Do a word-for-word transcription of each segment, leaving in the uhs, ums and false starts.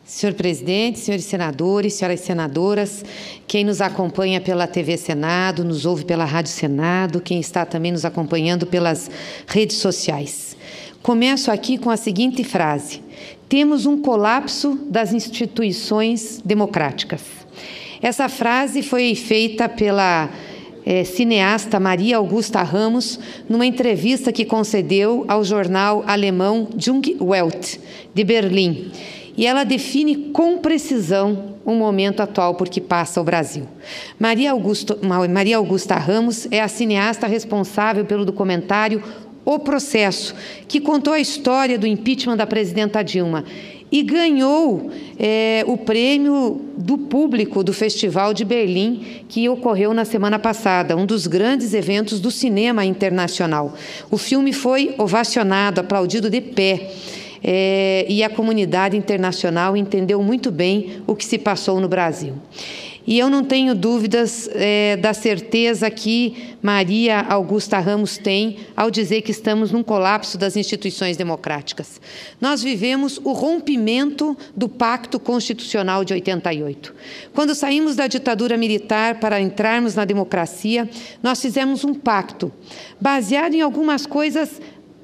Senhor presidente, senhores senadores, senhoras senadoras, quem nos acompanha pela T V Senado, nos ouve pela Rádio Senado, quem está também nos acompanhando pelas redes sociais. Começo aqui com a seguinte frase: temos um colapso das instituições democráticas. Essa frase foi feita pela é, cineasta Maria Augusta Ramos numa entrevista que concedeu ao jornal alemão Junge Welt, de Berlim. E ela define com precisão o momento atual por que passa o Brasil. Maria Augusta, Maria Augusta Ramos é a cineasta responsável pelo documentário O Processo, que contou a história do impeachment da presidenta Dilma e ganhou é, o prêmio do público do Festival de Berlim, que ocorreu na semana passada, um dos grandes eventos do cinema internacional. O filme foi ovacionado, aplaudido de pé. É, e a comunidade internacional entendeu muito bem o que se passou no Brasil. E eu não tenho dúvidas é, da certeza que Maria Augusta Ramos tem ao dizer que estamos num colapso das instituições democráticas. Nós vivemos o rompimento do Pacto Constitucional de oitenta e oito. Quando saímos da ditadura militar para entrarmos na democracia, nós fizemos um pacto baseado em algumas coisas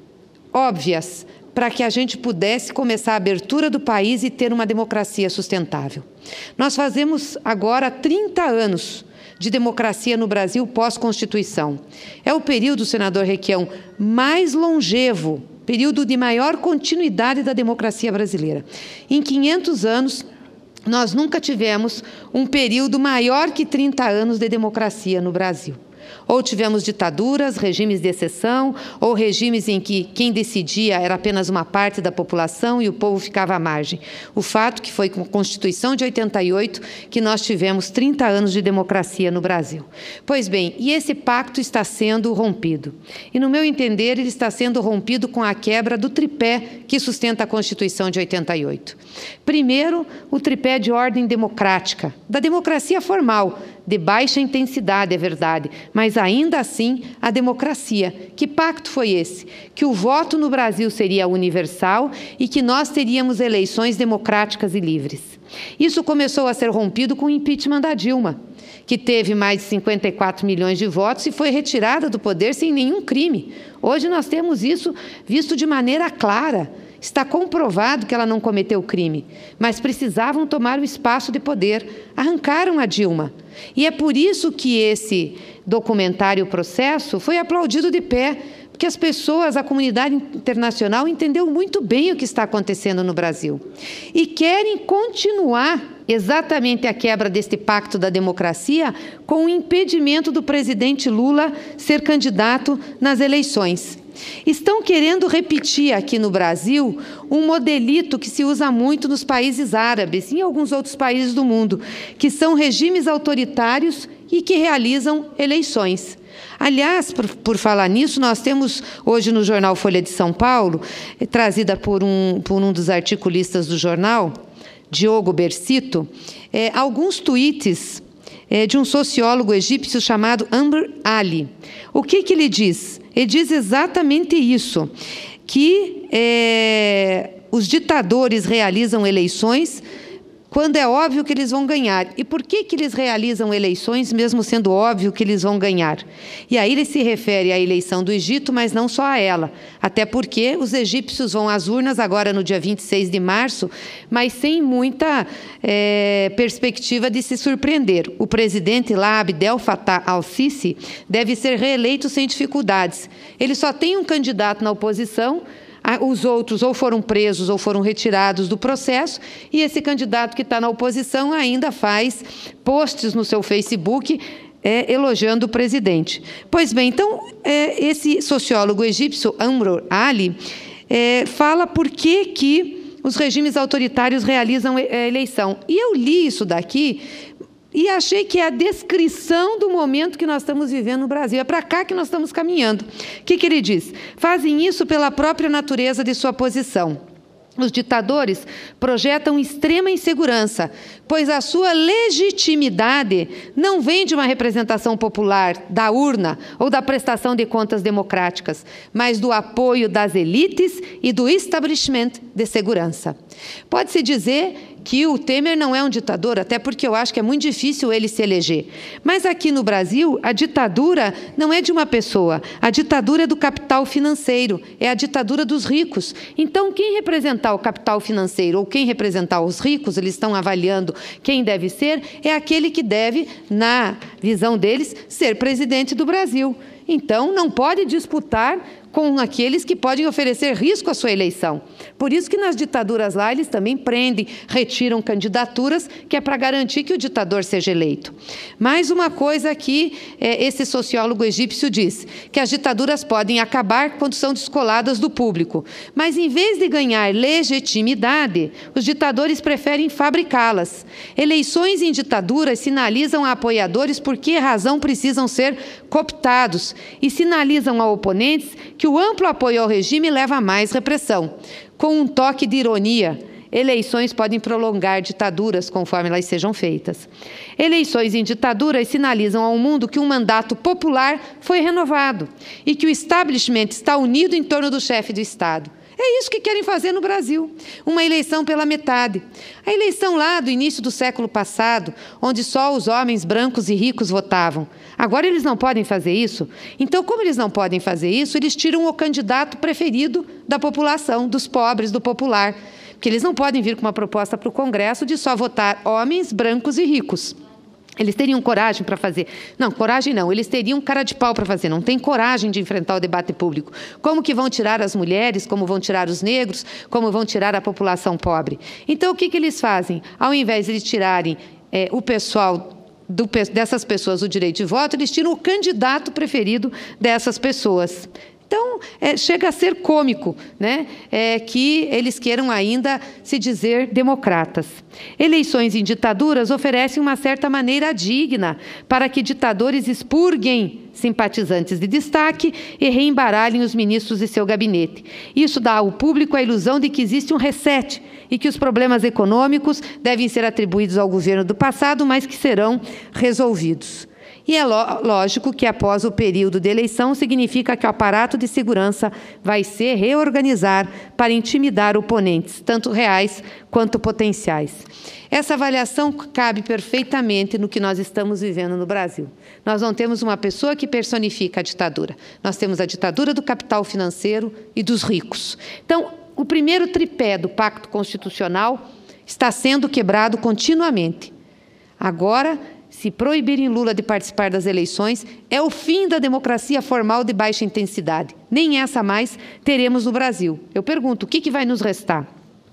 óbvias, para que a gente pudesse começar a abertura do país e ter uma democracia sustentável. Nós fazemos agora trinta anos de democracia no Brasil pós-Constituição. É o período, senador Requião, mais longevo, período de maior continuidade da democracia brasileira. Em quinhentos anos, nós nunca tivemos um período maior que trinta anos de democracia no Brasil. Ou tivemos ditaduras, regimes de exceção, ou regimes em que quem decidia era apenas uma parte da população e o povo ficava à margem. O fato que foi com a Constituição de oitenta e oito que nós tivemos trinta anos de democracia no Brasil. Pois bem, e esse pacto está sendo rompido. E, no meu entender, ele está sendo rompido com a quebra do tripé que sustenta a Constituição de oitenta e oito. Primeiro, o tripé de ordem democrática, da democracia formal, de baixa intensidade, é verdade, mas ainda assim a democracia. Que pacto foi esse? Que o voto no Brasil seria universal e que nós teríamos eleições democráticas e livres. Isso começou a ser rompido com o impeachment da Dilma, que teve mais de cinquenta e quatro milhões de votos e foi retirada do poder sem nenhum crime. Hoje nós temos isso visto de maneira clara. Está comprovado que ela não cometeu crime, mas precisavam tomar o espaço de poder. Arrancaram a Dilma. E é por isso que esse documentário, o Processo, foi aplaudido de pé, porque as pessoas, a comunidade internacional, entendeu muito bem o que está acontecendo no Brasil. E querem continuar exatamente a quebra deste pacto da democracia com o impedimento do presidente Lula ser candidato nas eleições. Estão querendo repetir aqui no Brasil um modelito que se usa muito nos países árabes e em alguns outros países do mundo, que são regimes autoritários e que realizam eleições. Aliás, por, por falar nisso, nós temos hoje no jornal Folha de São Paulo, trazida por um, por um dos articulistas do jornal, Diogo Bercito, é, alguns tweets é, de um sociólogo egípcio chamado Amr Ali. O que, que ele diz? Ele diz exatamente isso, que é, os ditadores realizam eleições quando é óbvio que eles vão ganhar. E por que, que eles realizam eleições, mesmo sendo óbvio que eles vão ganhar? E aí ele se refere à eleição do Egito, mas não só a ela. Até porque os egípcios vão às urnas agora no dia vinte e seis de março, mas sem muita é, perspectiva de se surpreender. O presidente lá, Abdel Fattah al-Sisi, deve ser reeleito sem dificuldades. Ele só tem um candidato na oposição. Os outros ou foram presos ou foram retirados do processo, e esse candidato que está na oposição ainda faz posts no seu Facebook é, elogiando o presidente. Pois bem, então, é, esse sociólogo egípcio, Amr Ali, é, fala por que, que os regimes autoritários realizam a eleição. E eu li isso daqui e achei que é a descrição do momento que nós estamos vivendo no Brasil. É para cá que nós estamos caminhando. O que, que ele diz? Fazem isso pela própria natureza de sua posição. Os ditadores projetam extrema insegurança, pois a sua legitimidade não vem de uma representação popular, da urna ou da prestação de contas democráticas, mas do apoio das elites e do establishment de segurança. Pode-se dizer que o Temer não é um ditador, até porque eu acho que é muito difícil ele se eleger. Mas aqui no Brasil, a ditadura não é de uma pessoa, a ditadura é do capital financeiro, é a ditadura dos ricos. Então, quem representar o capital financeiro ou quem representar os ricos, eles estão avaliando quem deve ser, é aquele que deve, na visão deles, ser presidente do Brasil. Então, não pode disputar com aqueles que podem oferecer risco à sua eleição. Por isso que nas ditaduras lá eles também prendem, retiram candidaturas, que é para garantir que o ditador seja eleito. Mais uma coisa que é, esse sociólogo egípcio diz, que as ditaduras podem acabar quando são descoladas do público, mas em vez de ganhar legitimidade, os ditadores preferem fabricá-las. Eleições em ditaduras sinalizam a apoiadores por que razão precisam ser cooptados e sinalizam a oponentes que o amplo apoio ao regime leva a mais repressão. Com um toque de ironia, eleições podem prolongar ditaduras conforme elas sejam feitas. Eleições em ditaduras sinalizam ao mundo que um mandato popular foi renovado e que o establishment está unido em torno do chefe do Estado. É isso que querem fazer no Brasil, uma eleição pela metade. A eleição lá do início do século passado, onde só os homens brancos e ricos votavam. Agora eles não podem fazer isso. Então, como eles não podem fazer isso, eles tiram o candidato preferido da população, dos pobres, do popular. Porque eles não podem vir com uma proposta para o Congresso de só votar homens brancos e ricos. Eles teriam coragem para fazer. Não, coragem não. Eles teriam cara de pau para fazer. Não tem coragem de enfrentar o debate público. Como que vão tirar as mulheres, como vão tirar os negros, como vão tirar a população pobre? Então, o que, que eles fazem? Ao invés de eles tirarem é, o pessoal... Do, dessas pessoas o direito de voto, eles tiram o candidato preferido dessas pessoas. Então, é, chega a ser cômico, né, é, que eles queiram ainda se dizer democratas. Eleições em ditaduras oferecem uma certa maneira digna para que ditadores expurguem simpatizantes de destaque e reembaralhem os ministros de seu gabinete. Isso dá ao público a ilusão de que existe um reset e que os problemas econômicos devem ser atribuídos ao governo do passado, mas que serão resolvidos. E é lógico que, após o período de eleição, significa que o aparato de segurança vai se reorganizar para intimidar oponentes, tanto reais quanto potenciais. Essa avaliação cabe perfeitamente no que nós estamos vivendo no Brasil. Nós não temos uma pessoa que personifica a ditadura. Nós temos a ditadura do capital financeiro e dos ricos. Então, o primeiro tripé do Pacto Constitucional está sendo quebrado continuamente. Agora, se proibirem Lula de participar das eleições, é o fim da democracia formal de baixa intensidade. Nem essa mais teremos no Brasil. Eu pergunto, o que, que vai nos restar?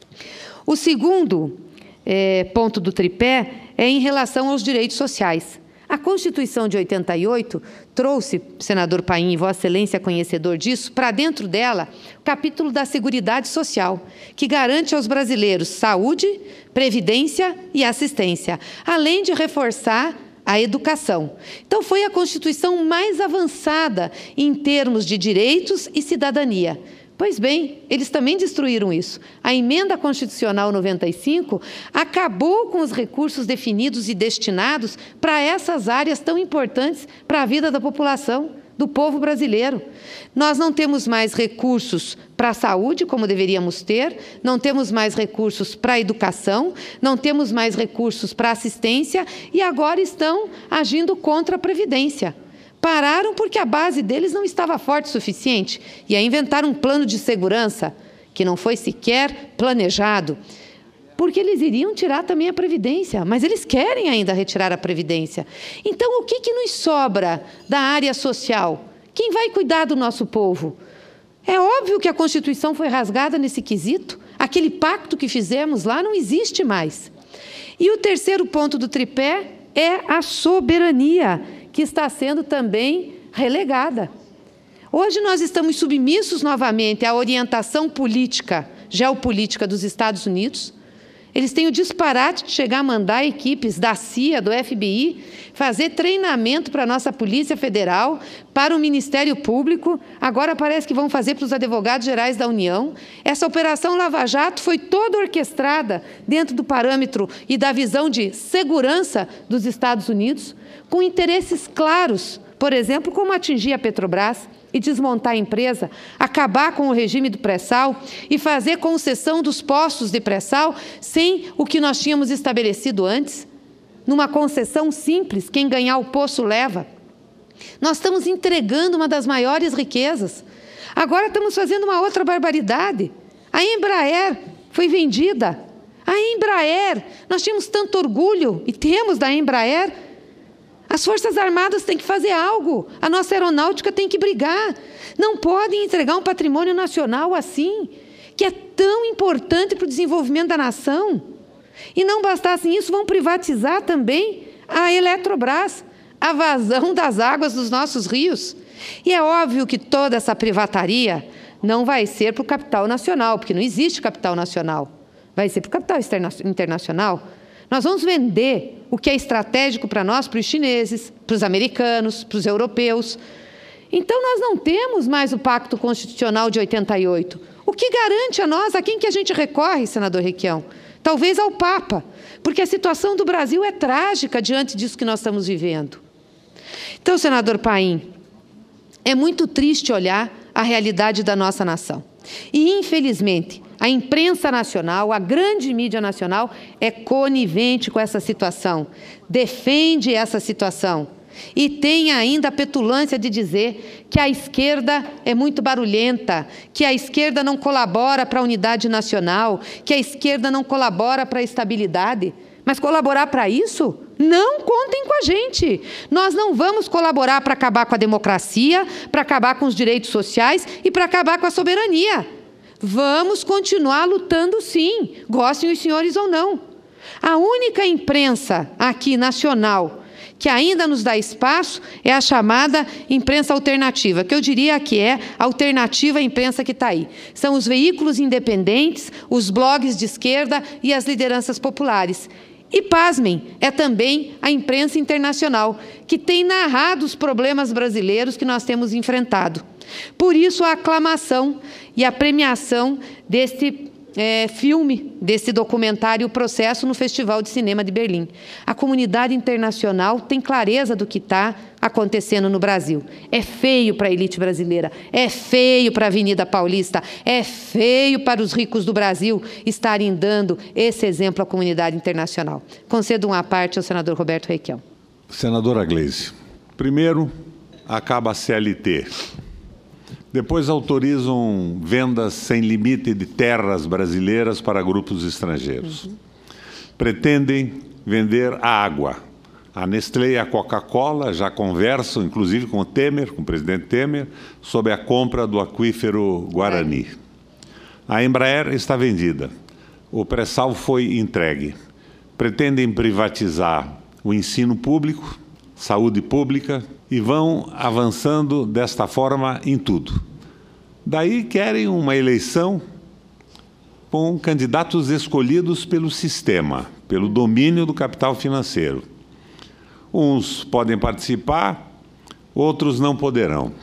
O segundo é, ponto do tripé é em relação aos direitos sociais. A Constituição de oitenta e oito trouxe, senador Paim, Vossa Excelência conhecedor disso, para dentro dela o capítulo da Seguridade Social, que garante aos brasileiros saúde, previdência e assistência, além de reforçar a educação. Então, foi a Constituição mais avançada em termos de direitos e cidadania. Pois bem, eles também destruíram isso. A Emenda Constitucional noventa e cinco acabou com os recursos definidos e destinados para essas áreas tão importantes para a vida da população, do povo brasileiro. Nós não temos mais recursos para a saúde, como deveríamos ter, não temos mais recursos para a educação, não temos mais recursos para a assistência e agora estão agindo contra a Previdência. Pararam porque a base deles não estava forte o suficiente e aí inventaram um plano de segurança que não foi sequer planejado, porque eles iriam tirar também a Previdência, mas eles querem ainda retirar a Previdência. Então, o que, que nos sobra da área social? Quem vai cuidar do nosso povo? É óbvio que a Constituição foi rasgada nesse quesito, aquele pacto que fizemos lá não existe mais. E o terceiro ponto do tripé é a soberania, que está sendo também relegada. Hoje nós estamos submissos novamente à orientação política, geopolítica dos Estados Unidos. Eles têm o disparate de chegar a mandar equipes da C I A, do F B I, fazer treinamento para a nossa Polícia Federal, para o Ministério Público, agora parece que vão fazer para os advogados gerais da União. Essa Operação Lava Jato foi toda orquestrada dentro do parâmetro e da visão de segurança dos Estados Unidos, com interesses claros por exemplo, como atingir a Petrobras e desmontar a empresa, acabar com o regime do pré-sal e fazer concessão dos postos de pré-sal sem o que nós tínhamos estabelecido antes. Numa concessão simples, quem ganhar o poço leva. Nós estamos entregando uma das maiores riquezas. Agora estamos fazendo uma outra barbaridade. A Embraer foi vendida. A Embraer, nós tínhamos tanto orgulho, e temos da Embraer. As Forças Armadas têm que fazer algo. A nossa aeronáutica tem que brigar. Não podem entregar um patrimônio nacional assim, que é tão importante para o desenvolvimento da nação. E não bastasse isso, vão privatizar também a Eletrobras, a vazão das águas dos nossos rios. E é óbvio que toda essa privataria não vai ser para o capital nacional, porque não existe capital nacional. Vai ser para o capital internacional. Nós vamos vender o que é estratégico para nós, para os chineses, para os americanos, para os europeus. Então, nós não temos mais o Pacto Constitucional de oitenta e oito. O que garante a nós, a quem que a gente recorre, senador Requião? Talvez ao Papa, porque a situação do Brasil é trágica diante disso que nós estamos vivendo. Então, senador Paim, é muito triste olhar a realidade da nossa nação. E, infelizmente, a imprensa nacional, a grande mídia nacional, é conivente com essa situação, defende essa situação. E tem ainda a petulância de dizer que a esquerda é muito barulhenta, que a esquerda não colabora para a unidade nacional, que a esquerda não colabora para a estabilidade. Mas colaborar para isso? Não contem com a gente. Nós não vamos colaborar para acabar com a democracia, para acabar com os direitos sociais e para acabar com a soberania. Vamos continuar lutando, sim, gostem os senhores ou não. A única imprensa aqui nacional que ainda nos dá espaço é a chamada imprensa alternativa, que eu diria que é a alternativa à imprensa que está aí. São os veículos independentes, os blogs de esquerda e as lideranças populares. E, pasmem, é também a imprensa internacional, que tem narrado os problemas brasileiros que nós temos enfrentado. Por isso, a aclamação e a premiação deste é, filme, desse documentário, O Processo, no Festival de Cinema de Berlim. A comunidade internacional tem clareza do que está acontecendo no Brasil. É feio para a elite brasileira, é feio para a Avenida Paulista, é feio para os ricos do Brasil estarem dando esse exemplo à comunidade internacional. Concedo uma parte ao senador Roberto Requião. Senadora Gleisi, primeiro, acaba a C L T. Depois autorizam vendas sem limite de terras brasileiras para grupos estrangeiros. Uhum. Pretendem vender a água. A Nestlé e a Coca-Cola já conversam, inclusive com o Temer, com o presidente Temer, sobre a compra do aquífero Guarani. A Embraer está vendida. O pré-sal foi entregue. Pretendem privatizar o ensino público, saúde pública, e vão avançando desta forma em tudo. Daí querem uma eleição com candidatos escolhidos pelo sistema, pelo domínio do capital financeiro. Uns podem participar, outros não poderão.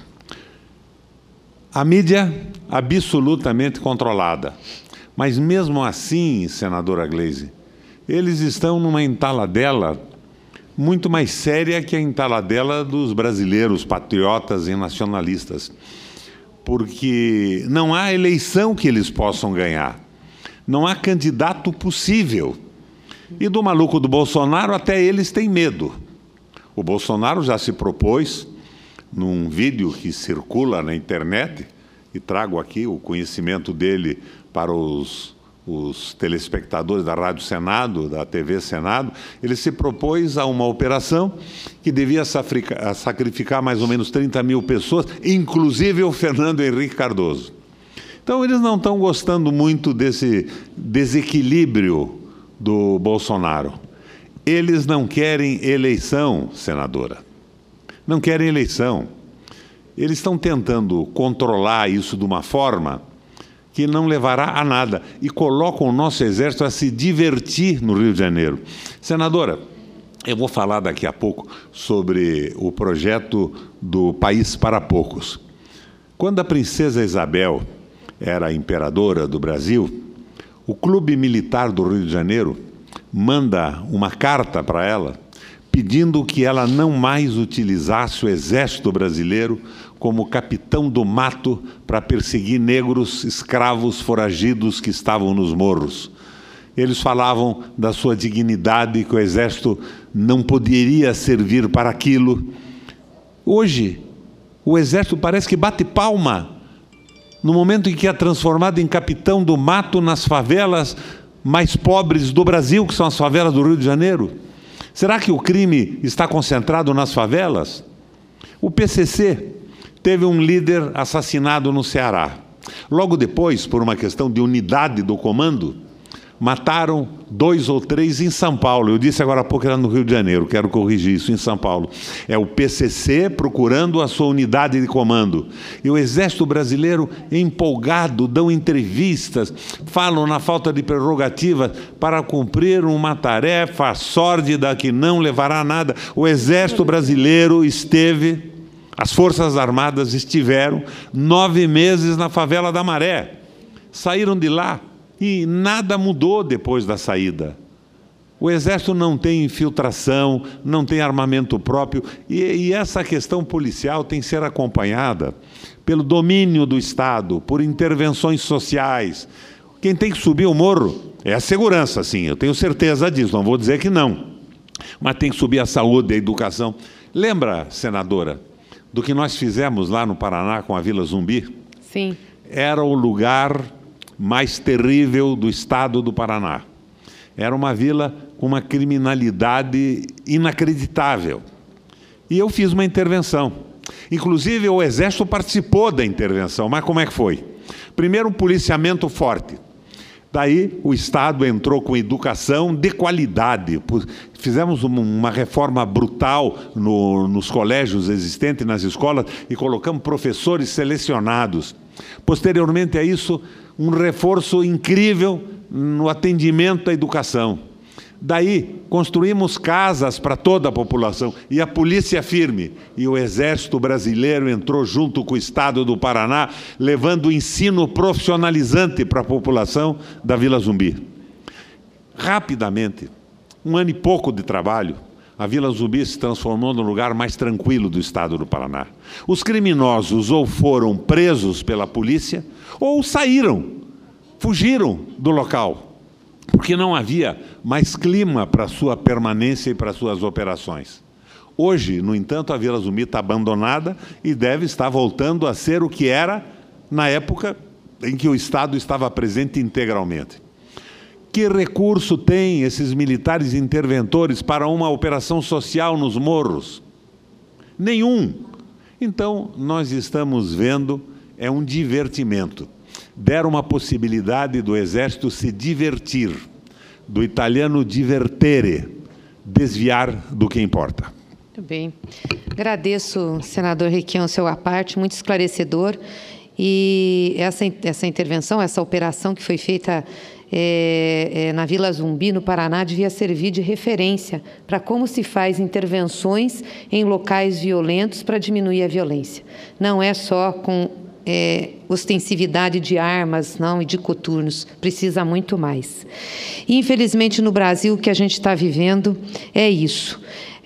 A mídia absolutamente controlada. Mas mesmo assim, senadora Gleisi, eles estão numa entaladela muito mais séria que a entaladela dos brasileiros patriotas e nacionalistas, porque não há eleição que eles possam ganhar, não há candidato possível. E do maluco do Bolsonaro até eles têm medo. O Bolsonaro já se propôs, num vídeo que circula na internet, e trago aqui o conhecimento dele para os os telespectadores da Rádio Senado, da T V Senado, ele se propôs a uma operação que devia sacrificar mais ou menos trinta mil pessoas, inclusive o Fernando Henrique Cardoso. Então, eles não estão gostando muito desse desequilíbrio do Bolsonaro. Eles não querem eleição, senadora. Não querem eleição. Eles estão tentando controlar isso de uma forma que não levará a nada, e colocam o nosso exército a se divertir no Rio de Janeiro. Senadora, eu vou falar daqui a pouco sobre o projeto do País para Poucos. Quando a princesa Isabel era imperadora do Brasil, o Clube Militar do Rio de Janeiro manda uma carta para ela pedindo que ela não mais utilizasse o exército brasileiro como capitão do mato para perseguir negros, escravos, foragidos que estavam nos morros. Eles falavam da sua dignidade, que o exército não poderia servir para aquilo. Hoje, o exército parece que bate palma no momento em que é transformado em capitão do mato nas favelas mais pobres do Brasil, que são as favelas do Rio de Janeiro. Será que o crime está concentrado nas favelas? O P C C teve um líder assassinado no Ceará. Logo depois, por uma questão de unidade do comando, mataram dois ou três em São Paulo. Eu disse agora há pouco que era no Rio de Janeiro, quero corrigir isso, em São Paulo. É o P C C procurando a sua unidade de comando. E o Exército Brasileiro, empolgado, dão entrevistas, falam na falta de prerrogativa para cumprir uma tarefa sórdida que não levará a nada. O Exército Brasileiro esteve, as Forças Armadas estiveram nove meses na favela da Maré. Saíram de lá. E nada mudou depois da saída. O Exército não tem infiltração, não tem armamento próprio, e, e essa questão policial tem que ser acompanhada pelo domínio do Estado, por intervenções sociais. Quem tem que subir o morro é a segurança, sim, eu tenho certeza disso, não vou dizer que não. Mas tem que subir a saúde, a educação. Lembra, senadora, do que nós fizemos lá no Paraná com a Vila Zumbi? Sim. Era o lugar mais terrível do estado do Paraná. Era uma vila com uma criminalidade inacreditável. E eu fiz uma intervenção. Inclusive, o Exército participou da intervenção. Mas como é que foi? Primeiro, um policiamento forte. Daí, o Estado entrou com educação de qualidade. Fizemos uma reforma brutal no, nos colégios existentes, nas escolas, e colocamos professores selecionados. Posteriormente a isso, um reforço incrível no atendimento à educação. Daí, construímos casas para toda a população, e a polícia firme. E o Exército Brasileiro entrou junto com o Estado do Paraná, levando o ensino profissionalizante para a população da Vila Zumbi. Rapidamente, um ano e pouco de trabalho, a Vila Zumbi se transformou no lugar mais tranquilo do estado do Paraná. Os criminosos ou foram presos pela polícia, ou saíram, fugiram do local, porque não havia mais clima para sua permanência e para suas operações. Hoje, no entanto, a Vila Zumbi está abandonada e deve estar voltando a ser o que era na época em que o Estado estava presente integralmente. Que recurso têm esses militares interventores para uma operação social nos morros? Nenhum. Então, nós estamos vendo, é um divertimento. Deram uma possibilidade do Exército se divertir, do italiano divertere, desviar do que importa. Muito bem. Agradeço, senador Requião, seu à parte, muito esclarecedor. E essa, essa intervenção, essa operação que foi feita é, é, na Vila Zumbi, no Paraná, devia servir de referência para como se faz intervenções em locais violentos para diminuir a violência. Não é só com é, ostensividade de armas, não, e de coturnos, precisa muito mais. Infelizmente, no Brasil, o que a gente está vivendo é isso.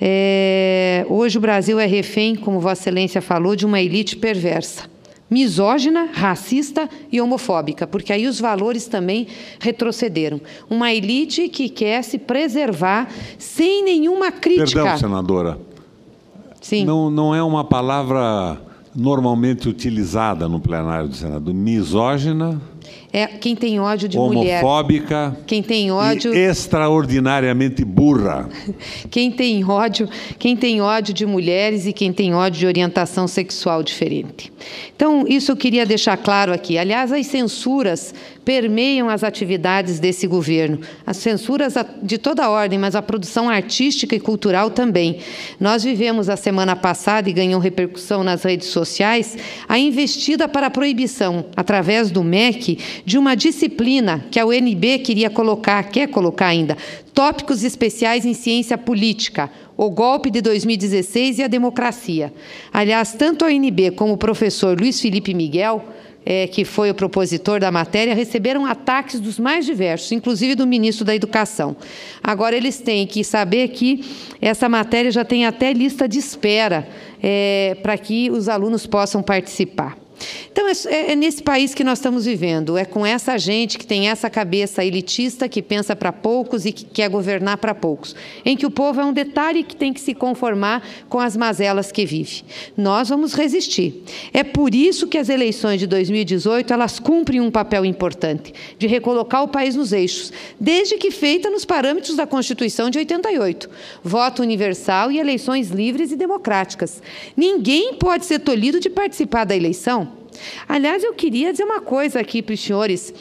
É, hoje o Brasil é refém, como Vossa Excelência falou, de uma elite perversa, misógina, racista e homofóbica, porque aí os valores também retrocederam. Uma elite que quer se preservar sem nenhuma crítica. Perdão, senadora. Sim. Não, não é uma palavra normalmente utilizada no plenário do Senado. Misógina... É quem tem ódio de mulher. Homofóbica. Quem tem ódio... E extraordinariamente burra. Quem tem ódio, quem tem ódio de mulheres e quem tem ódio de orientação sexual diferente. Então, isso eu queria deixar claro aqui. Aliás, as censuras permeiam as atividades desse governo. As censuras de toda ordem, mas a produção artística e cultural também. Nós vivemos a semana passada, e ganhou repercussão nas redes sociais, a investida para a proibição, através do M E C, de uma disciplina que a U N B queria colocar, quer colocar ainda, tópicos especiais em ciência política, o golpe de dois mil e dezesseis e a democracia. Aliás, tanto a U N B como o professor Luiz Felipe Miguel, é, que foi o propositor da matéria, receberam ataques dos mais diversos, inclusive do ministro da Educação. Agora, eles têm que saber que essa matéria já tem até lista de espera é, para que os alunos possam participar. Então, é, é nesse país que nós estamos vivendo, é com essa gente que tem essa cabeça elitista, que pensa para poucos e que quer governar para poucos, em que o povo é um detalhe que tem que se conformar com as mazelas que vive. Nós vamos resistir. É por isso que as eleições de dois mil e dezoito, elas cumprem um papel importante, de recolocar o país nos eixos, desde que feita nos parâmetros da Constituição de oitenta e oito, voto universal e eleições livres e democráticas. Ninguém pode ser tolhido de participar da eleição. Aliás, eu queria dizer uma coisa aqui para os senhores.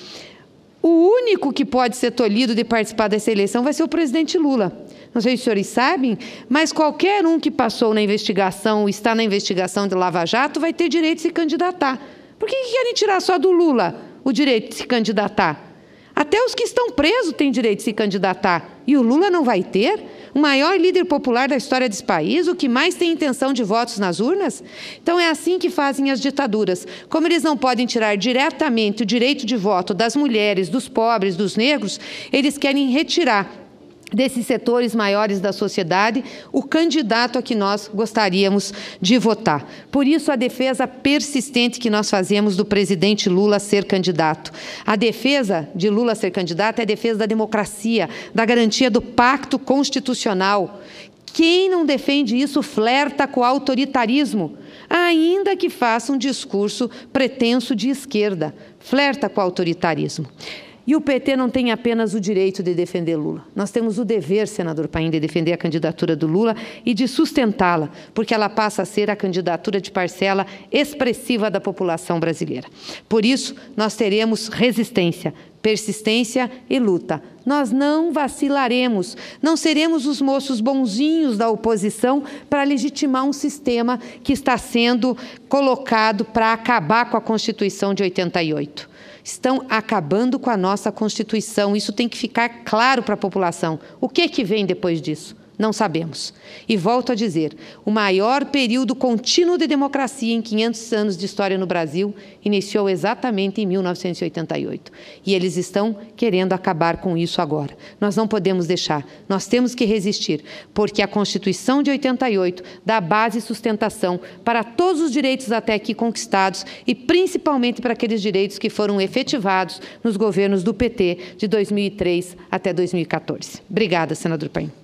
O único que pode ser tolhido de participar dessa eleição vai ser o presidente Lula. Não sei se os senhores sabem, mas qualquer um que passou na investigação, está na investigação de Lava Jato, vai ter direito de se candidatar. Por que querem tirar só do Lula o direito de se candidatar? Até os que estão presos têm direito de se candidatar. E o Lula não vai ter? O maior líder popular da história desse país, o que mais tem intenção de votos nas urnas? Então, é assim que fazem as ditaduras. Como eles não podem tirar diretamente o direito de voto das mulheres, dos pobres, dos negros, eles querem retirar desses setores maiores da sociedade o candidato a que nós gostaríamos de votar. Por isso, a defesa persistente que nós fazemos do presidente Lula ser candidato. A defesa de Lula ser candidato é a defesa da democracia, da garantia do pacto constitucional. Quem não defende isso flerta com o autoritarismo, ainda que faça um discurso pretenso de esquerda. Flerta com o autoritarismo. E o P T não tem apenas o direito de defender Lula. Nós temos o dever, senador Paim, de defender a candidatura do Lula e de sustentá-la, porque ela passa a ser a candidatura de parcela expressiva da população brasileira. Por isso, nós teremos resistência, persistência e luta. Nós não vacilaremos, não seremos os moços bonzinhos da oposição para legitimar um sistema que está sendo colocado para acabar com a Constituição de oitenta e oito. Estão acabando com a nossa Constituição. Isso tem que ficar claro para a população. O que que vem depois disso? Não sabemos. E volto a dizer, o maior período contínuo de democracia em quinhentos anos de história no Brasil iniciou exatamente em mil novecentos e oitenta e oito. E eles estão querendo acabar com isso agora. Nós não podemos deixar, nós temos que resistir, porque a Constituição de oitenta e oito dá base e sustentação para todos os direitos até aqui conquistados e principalmente para aqueles direitos que foram efetivados nos governos do P T de dois mil e três até dois mil e quatorze. Obrigada, senador Paim.